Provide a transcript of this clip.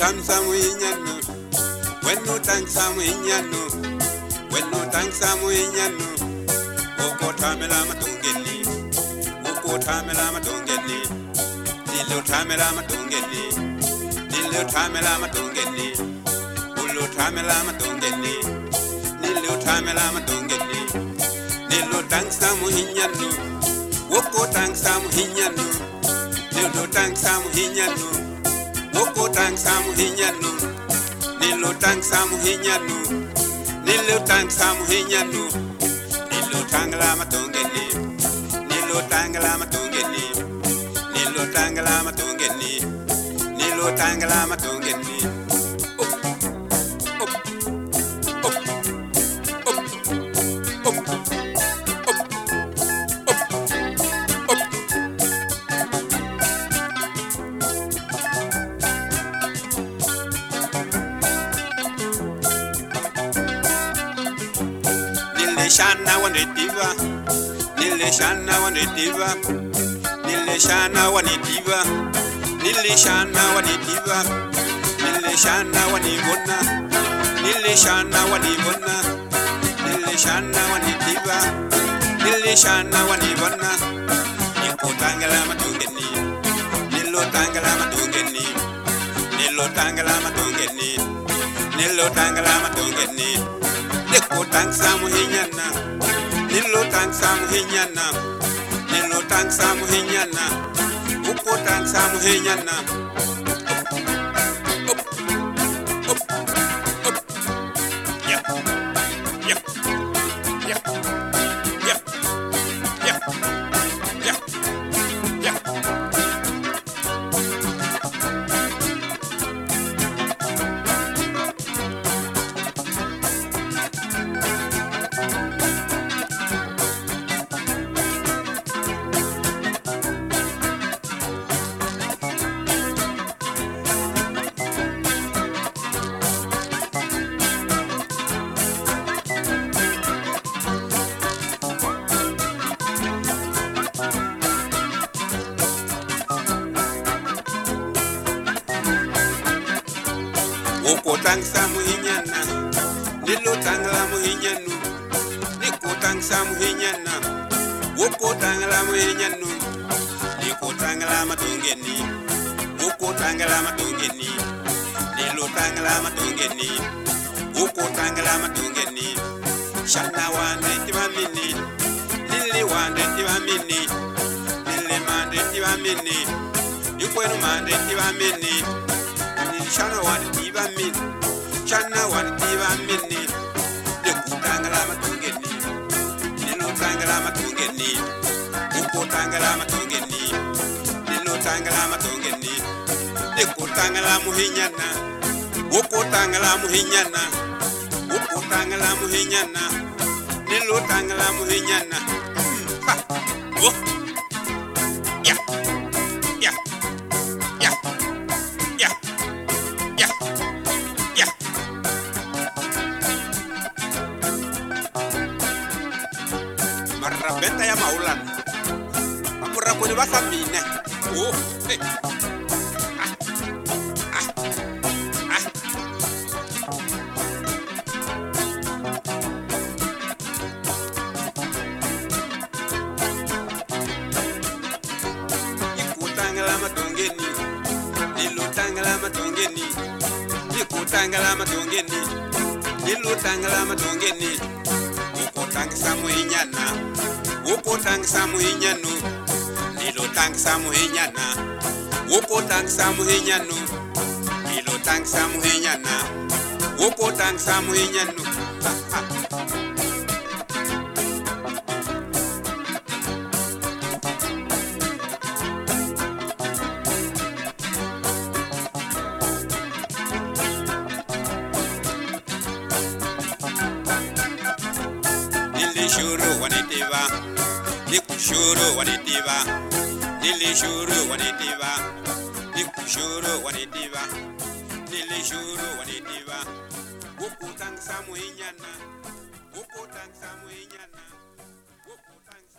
sam samuinyano when no tang samuinyano when no tang samuinyano oko tamela matungeni oko tamela matungeni dilo tamela matungeni dilo tamela matungeni ulo tamela matungeni dilo tamela matungeni dilo tang samuinyano oko tang samuinyano dilo tang samuinyano oko tang samuinyano dilo tang samuinyano dilo tang samuinyano dilo tangla matungeni dilo tangla matungeni dilo tangla matungeni dilo tangla matungeni Shana wane diva, nile shana wane diva, nile shana wane diva, nile shana wane diva, nile shana wane bona, nile shana wane bona, nile shana wane diva, nile shana wane bona. Niko tangala matungeni, nilo tangala matungeni, nilo tangala matungeni, nilo tangala matungeni. Niko tang samu hinyana, nilo tang samu hinyana, nilo tang samu hinyana, uko tang samu hinyana. Oko tang samu hinyana, nilo tangla mu hinyanu, niko tang samu hinyana, oko tangla mu hinyanu, niko tangla matungeni, oko tangla matungeni, nilo tangla matungeni, oko tangla matungeni, shana wane tivamini, nili wane tivamini, nili mande tivamini, yukwenu mande tivamini. Shana wane diva min, shana wane diva minni. De kutangala matungeni, nilo tangala matungeni, uko tangala matungeni, nilo tangala matungeni. De kutangala muhinyana, uko tangala muhinyana, uko tangala muhinyana, nilo tangala muhinyana. Ha, oh, ya, ya, ya. Marrabenta ya maulan, amurra kuni basa mine. Oh, hey. Ikutangala matongeni, nilutangala matongeni, ikutangala matongeni, nilutangala matongeni. Tang samu hinyana, uko tang samu hinyanu, nilo tang samu hinyana, uko tang samu hinyanu, nilo tang samu hinyana, uko tang samu hinyanu. Shuru wanitiva, nikushuru wanitiva, nilishuru wanitiva, nikushuru wanitiva, nilishuru wanitiva. Ukutang samu hinyana, ukutang samu hinyana, ukutang